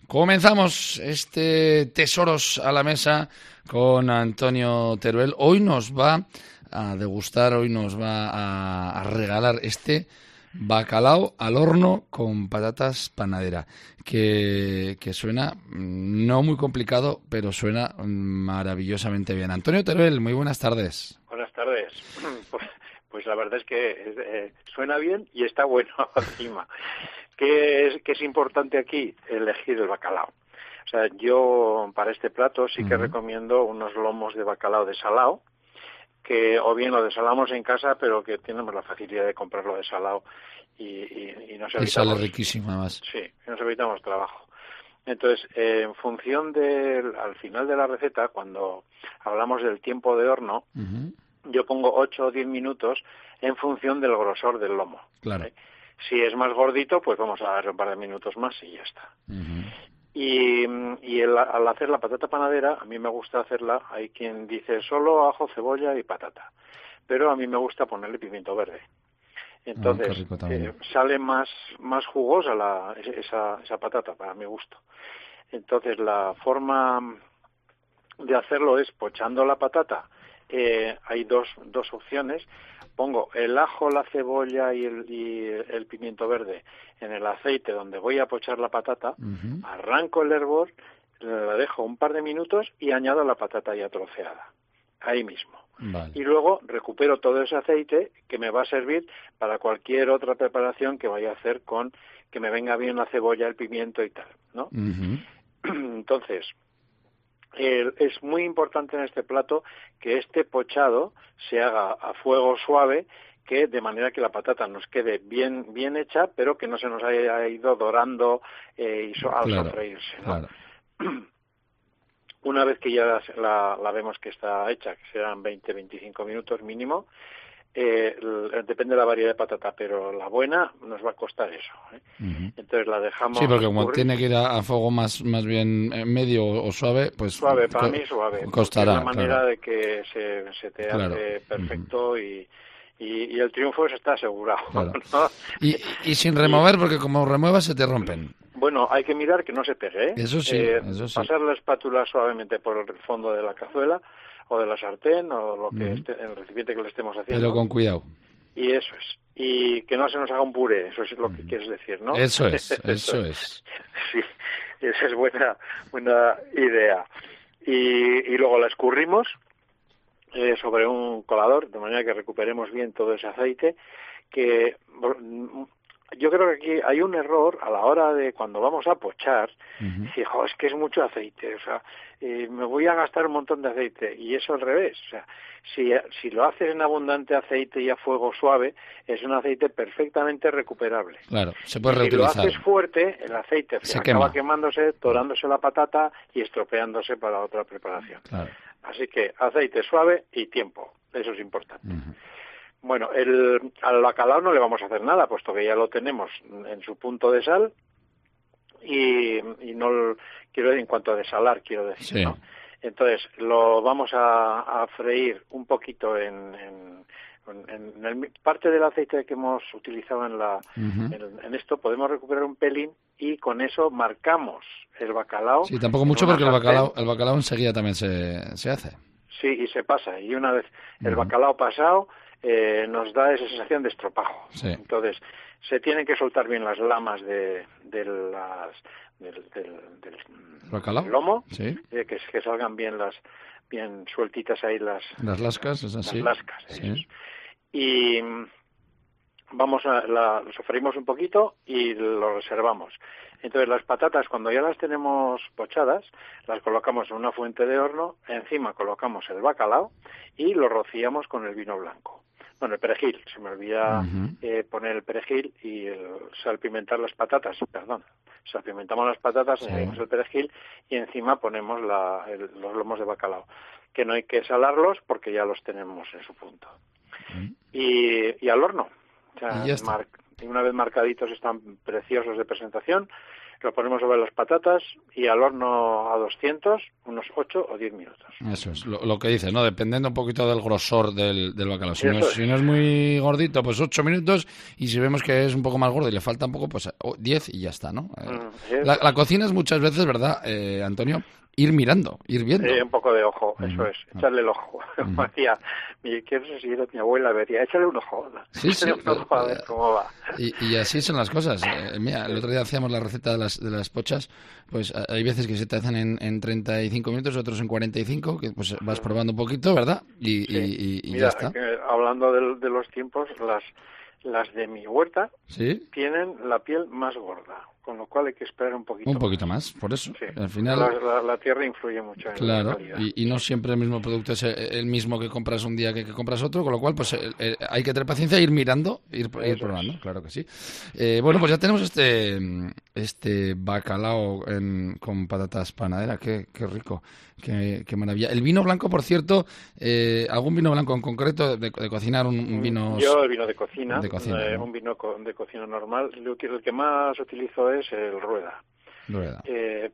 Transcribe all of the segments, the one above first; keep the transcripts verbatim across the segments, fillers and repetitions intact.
Comenzamos este Tesoros a la Mesa con Antonio Teruel. Hoy nos va a degustar, hoy nos va a, a regalar este bacalao al horno con patatas panadera, que, que suena no muy complicado, pero suena maravillosamente bien. Antonio Teruel, muy buenas tardes. Buenas tardes. Pues, pues la verdad es que eh, suena bien y está bueno encima. ¿Qué es, qué es importante aquí? Elegir el bacalao. O sea, yo para este plato sí que uh-huh. recomiendo unos lomos de bacalao desalado, que o bien lo desalamos en casa, pero que tenemos la facilidad de comprarlo desalado y, y, y nos evitamos... Y sale riquísimo además. Sí, nos evitamos trabajo. Entonces, eh, en función del... al final de la receta, cuando hablamos del tiempo de horno, uh-huh. yo pongo ocho o diez minutos en función del grosor del lomo. Claro. ¿eh? Si es más gordito, pues vamos a darle un par de minutos más y ya está. Uh-huh. Y, y el, al hacer la patata panadera, a mí me gusta hacerla, hay quien dice solo ajo, cebolla y patata, pero a mí me gusta ponerle pimiento verde. Entonces, oh, eh, sale más, más jugosa la, esa, esa patata, para mi gusto. Entonces, la forma de hacerlo es pochando la patata. Eh, hay dos, dos opciones. Pongo el ajo, la cebolla y el, y el pimiento verde en el aceite donde voy a pochar la patata, uh-huh. arranco el hervor, la dejo un par de minutos y añado la patata ya troceada, ahí mismo. Vale. Y luego recupero todo ese aceite que me va a servir para cualquier otra preparación que vaya a hacer con que me venga bien la cebolla, el pimiento y tal, ¿no? Uh-huh. Entonces, Eh, es muy importante en este plato que este pochado se haga a fuego suave, que de manera que la patata nos quede bien bien hecha, pero que no se nos haya ido dorando eh, y so, al claro, sofreírse, ¿no? Claro. Una vez que ya la, la vemos que está hecha, que serán veinte a veinticinco minutos mínimo, eh, depende de la variedad de patata, pero la buena nos va a costar eso, ¿eh? Uh-huh. Entonces la dejamos... Sí, porque como escurrir. tiene que ir a, a fuego más más bien medio o suave, pues... Suave, para mí suave. Costará, es la manera claro. de que se, se te claro. hace perfecto uh-huh. y, y, y el triunfo está asegurado. Claro. ¿no? y, y sin remover, porque como remuevas se te rompen. Bueno, hay que mirar que no se pegue, ¿eh? Eso sí, eh, eso sí. Pasar la espátula suavemente por el fondo de la cazuela o de la sartén o lo que uh-huh. esté, el recipiente que le estemos haciendo. Pero con cuidado. Y eso es. Y que no se nos haga un puré, eso es lo que uh-huh. quieres decir, ¿no? Eso es, eso es. Sí, esa es buena, buena idea. Y, y luego la escurrimos eh, sobre un colador, de manera que recuperemos bien todo ese aceite, que... Yo creo que aquí hay un error a la hora de cuando vamos a pochar, uh-huh. decir, jo, es que es mucho aceite, o sea, eh, me voy a gastar un montón de aceite, y eso al revés, o sea, si, si lo haces en abundante aceite y a fuego suave, es un aceite perfectamente recuperable. Claro, se puede y reutilizar. Si lo haces fuerte, el aceite se acaba quema. quemándose, dorándose la patata y estropeándose para otra preparación. Claro. Así que aceite suave y tiempo, eso es importante. Uh-huh. Bueno, el, al bacalao no le vamos a hacer nada, puesto que ya lo tenemos en su punto de sal y, y no quiero en cuanto a desalar, quiero decir, sí. ¿no? Entonces lo vamos a, a freír un poquito en, en, en, en el, parte del aceite que hemos utilizado en la uh-huh. en, en esto podemos recuperar un pelín y con eso marcamos el bacalao. Sí, tampoco mucho porque el bacalao el bacalao enseguida también se se hace. Sí, y se pasa y una vez el uh-huh. bacalao pasado Eh, nos da esa sensación de estropajo. Sí. Entonces, se tienen que soltar bien las lamas de, de las, del, del, del, del lomo, sí. eh, que, que salgan bien las bien sueltitas ahí las las lascas, es así. Las lascas, sí. Y vamos a la, lo sofreímos un poquito y lo reservamos. Entonces las patatas, cuando ya las tenemos pochadas, las colocamos en una fuente de horno, encima colocamos el bacalao y lo rociamos con el vino blanco. Bueno, el perejil, se me olvida uh-huh. eh, poner el perejil y el, salpimentar las patatas, perdón. Salpimentamos las patatas, sí. añadimos el perejil y encima ponemos la, el, los lomos de bacalao, que no hay que salarlos porque ya los tenemos en su punto. Uh-huh. Y, y al horno. O sea, y ya está. mar, una vez marcaditos están preciosos de presentación, lo ponemos sobre las patatas y al horno a doscientos, unos ocho o diez minutos. Eso es, lo, lo que dice, ¿no? Dependiendo un poquito del grosor del, del bacalao. Si no, es, Eso es. si no es muy gordito, pues ocho minutos, y si vemos que es un poco más gordo y le falta un poco, pues diez y ya está, ¿no? Eh, Mm, la, la cocina es muchas veces, ¿verdad, eh, Antonio? Ir mirando, ir viendo. Eh, un poco de ojo, Uh-huh. eso es, echarle el ojo. Uh-huh. Como decía, mi, quiero si era mi abuela, me decía, échale un ojo, sí, sí, un ojo a ver cómo va. Y, y así son las cosas. Eh, mira, el otro día hacíamos la receta de las, de las pochas, pues hay veces que se te hacen en, en treinta y cinco minutos, otros en cuarenta y cinco, que pues vas probando un poquito, ¿verdad? Y, Sí. y, y, y Mira, ya está. que, hablando de, de los tiempos, las, las de mi huerta ¿Sí? tienen la piel más gorda, con lo cual hay que esperar un poquito Un poquito más, por eso. Sí. Al final... La, la, la tierra influye mucho en Claro, la calidad. y, y no siempre el mismo producto es el mismo que compras un día que, que compras otro, con lo cual pues eh, eh, hay que tener paciencia, ir mirando, ir, ir probando, es. Claro que sí. Eh, bueno, pues ya tenemos este este bacalao en, con patatas panadera, qué, qué rico, qué, qué maravilla. El vino blanco, por cierto, eh, ¿algún vino blanco en concreto de, de cocinar, un, un vino? Yo el vino de cocina, de cocina eh, ¿no? un vino de cocina normal, el que, el que más utilizo es el Rueda. Eh,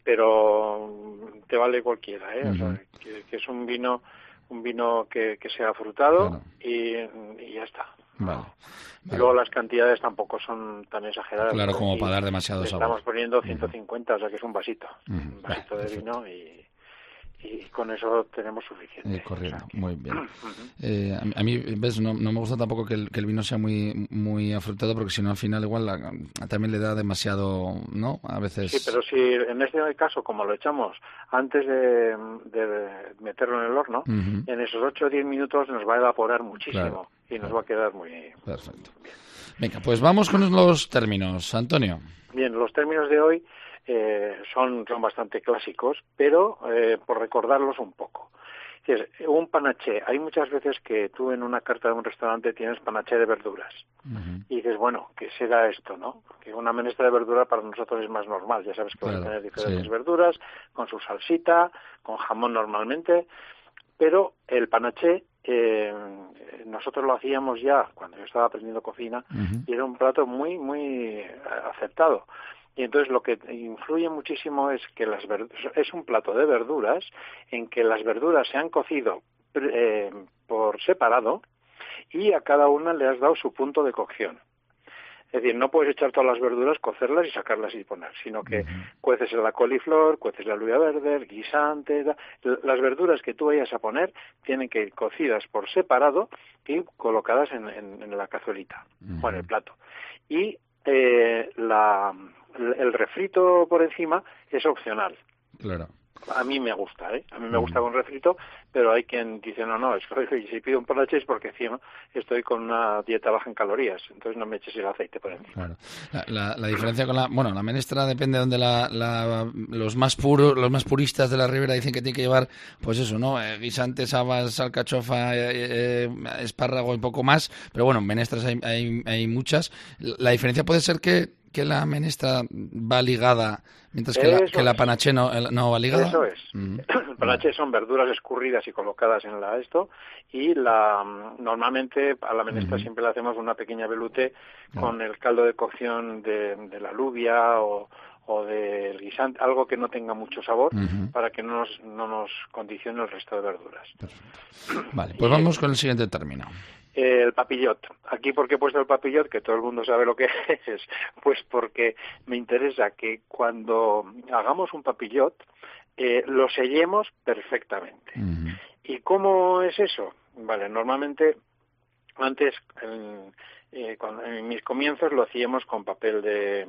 pero te vale cualquiera, ¿eh? Uh-huh. O sea, que, que es un vino un vino que, que sea frutado claro. y, y ya está. Vale. Vale. Vale. Luego las cantidades tampoco son tan exageradas. Claro, como para dar demasiado sabor. Estamos poniendo ciento cincuenta, uh-huh. o sea que es un vasito, uh-huh. un vasito vale, de vino y, y con eso tenemos suficiente. Eh, correcto, o sea que... muy bien. Eh, a, a mí, ves, no, no me gusta tampoco que el, que el vino sea muy muy afrutado, porque si no al final igual la, también le da demasiado, ¿no? A veces... Sí, pero si en este caso, como lo echamos antes de, de meterlo en el horno, uh-huh. en esos ocho o diez minutos nos va a evaporar muchísimo claro, y nos claro. va a quedar muy... Perfecto. Venga, pues vamos con los términos, Antonio. Bien, los términos de hoy eh, son, son bastante clásicos, pero eh, por recordarlos un poco. Es un panaché. Hay muchas veces que tú en una carta de un restaurante tienes panaché de verduras. Uh-huh. Y dices, bueno, ¿qué será esto, no? Que una menestra de verdura para nosotros es más normal. Ya sabes que claro, vas a tener diferentes sí. verduras, con su salsita, con jamón normalmente. Pero el panaché, eh, nosotros lo hacíamos ya cuando yo estaba aprendiendo cocina, uh-huh. y era un plato muy, muy aceptado. Y entonces lo que influye muchísimo es que las verduras, es un plato de verduras en que las verduras se han cocido eh, por separado y a cada una le has dado su punto de cocción. Es decir, no puedes echar todas las verduras, cocerlas y sacarlas y poner, sino que uh-huh. cueces la coliflor, cueces la alubia verde, el guisante. Las verduras que tú vayas a poner tienen que ir cocidas por separado y colocadas en, en, en la cazuelita uh-huh. o en el plato. Y eh, la... el refrito por encima es opcional. Claro. A mí me gusta, ¿eh? A mí me gusta con refrito, pero hay quien dice, no, no, es que si pido un panaché es porque encima estoy con una dieta baja en calorías, entonces no me eches el aceite por encima. Claro. La, la, la diferencia con la... Bueno, la menestra depende de donde la, la, los más puros, los más puristas de la Ribera dicen que tiene que llevar, pues eso, ¿no? Eh, guisantes, habas, alcachofa, eh, eh, espárrago y poco más, pero bueno, menestras hay, hay, hay muchas. La diferencia puede ser que que la menestra va ligada, mientras que, la, que la panaché no, no va ligada. Eso es. Mm. El panaché son verduras escurridas y colocadas en la esto, y la normalmente a la menestra mm. siempre le hacemos una pequeña velute mm. con el caldo de cocción de, de la alubia o, o del guisante, algo que no tenga mucho sabor, uh-huh. para que no nos, no nos condicione el resto de verduras. Perfecto. Vale, pues vamos con el siguiente término. El papillot. Aquí, ¿por qué he puesto el papillot? Que todo el mundo sabe lo que es. Pues porque me interesa que cuando hagamos un papillot, eh, lo sellemos perfectamente. Uh-huh. ¿Y cómo es eso? Vale, normalmente, antes, en, eh, cuando, en mis comienzos lo hacíamos con papel de...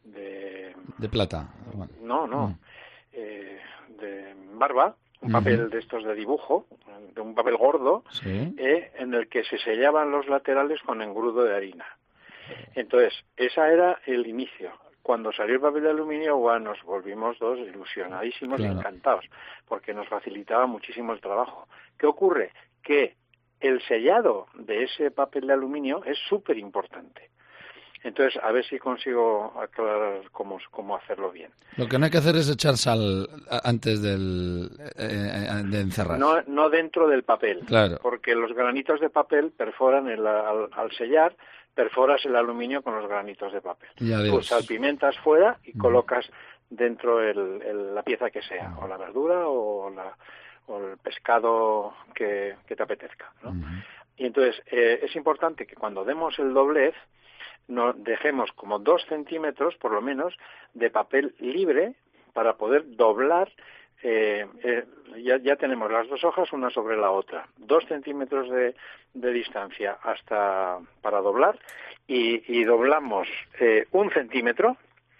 De, de plata. Bueno. No, no. Uh-huh. Eh, de barba. Un papel uh-huh. de estos de dibujo, de un papel gordo, ¿sí? eh, en el que se sellaban los laterales con engrudo de harina. Entonces, ese era el inicio. Cuando salió el papel de aluminio, bueno, nos volvimos dos ilusionadísimos claro. y encantados, porque nos facilitaba muchísimo el trabajo. ¿Qué ocurre? Que el sellado de ese papel de aluminio es súper importante. Entonces, a ver si consigo aclarar cómo, cómo hacerlo bien. Lo que no hay que hacer es echar sal antes del, eh, de encerrar. No, no dentro del papel, claro. porque los granitos de papel perforan el, al, al sellar, perforas el aluminio con los granitos de papel. Ya Tú salpimentas fuera y mm. colocas dentro el, el, la pieza que sea, mm. o la verdura o, la, o el pescado que, que te apetezca, ¿no? Mm. Y entonces eh, es importante que cuando demos el doblez nos dejemos como dos centímetros, por lo menos, de papel libre para poder doblar. Eh, eh, ya, ya tenemos las dos hojas una sobre la otra, dos centímetros de, de distancia hasta para doblar y, y doblamos eh, un centímetro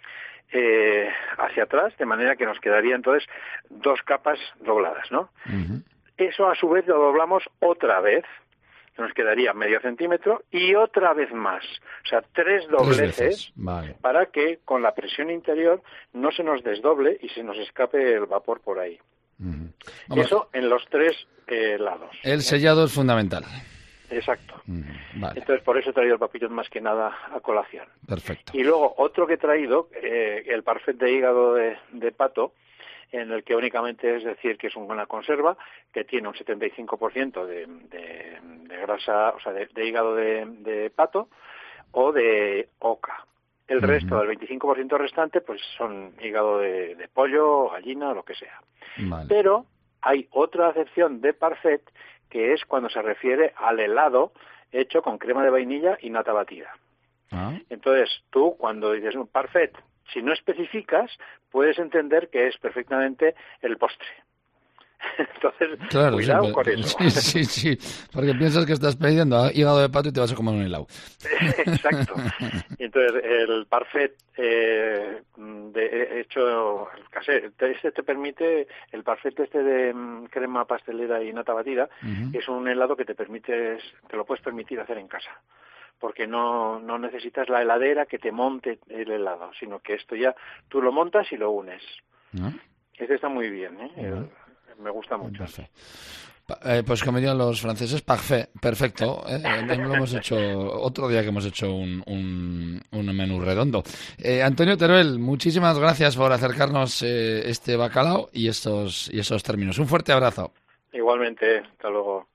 eh, hacia atrás, de manera que nos quedaría entonces dos capas dobladas, ¿no? Uh-huh. Eso a su vez lo doblamos otra vez, nos quedaría medio centímetro y otra vez más, o sea, tres dobleces, vale, para que con la presión interior no se nos desdoble y se nos escape el vapor por ahí. Uh-huh. Eso en los tres eh, lados. El sellado es fundamental. Exacto. Uh-huh. Vale. Entonces, por eso he traído el papillón más que nada a colación. Perfecto. Y luego, otro que he traído, eh, el parfait de hígado de, de pato, en el que únicamente es decir que es una conserva que tiene un setenta y cinco por ciento de, de, de grasa, o sea, de, de hígado de, de pato o de oca. El uh-huh. resto, el veinticinco por ciento restante, pues son hígado de, de pollo, gallina o lo que sea. Vale. Pero hay otra acepción de parfait que es cuando se refiere al helado hecho con crema de vainilla y nata batida. ¿Ah? Entonces, tú cuando dices un parfait, si no especificas, puedes entender que es perfectamente el postre. Entonces, claro, cuidado sí, con eso. Sí, sí, sí, porque piensas que estás pidiendo hígado de pato y te vas a comer un helado. Exacto. Y entonces, el parfait eh, de, hecho casero, este te permite, el parfait este de um, crema pastelera y nata batida, uh-huh. es un helado que te permites, te lo puedes permitir hacer en casa. Porque no, no necesitas la heladera que te monte el helado, sino que esto ya tú lo montas y lo unes. ¿No? Este está muy bien, ¿eh? ¿No? Me gusta mucho. Eh, pues como dirían los franceses, parfait, perfecto. ¿eh? Lo hemos hecho otro día que hemos hecho un, un, un menú redondo. Eh, Antonio Teruel, muchísimas gracias por acercarnos eh, este bacalao y estos, y esos términos. Un fuerte abrazo. Igualmente, hasta luego.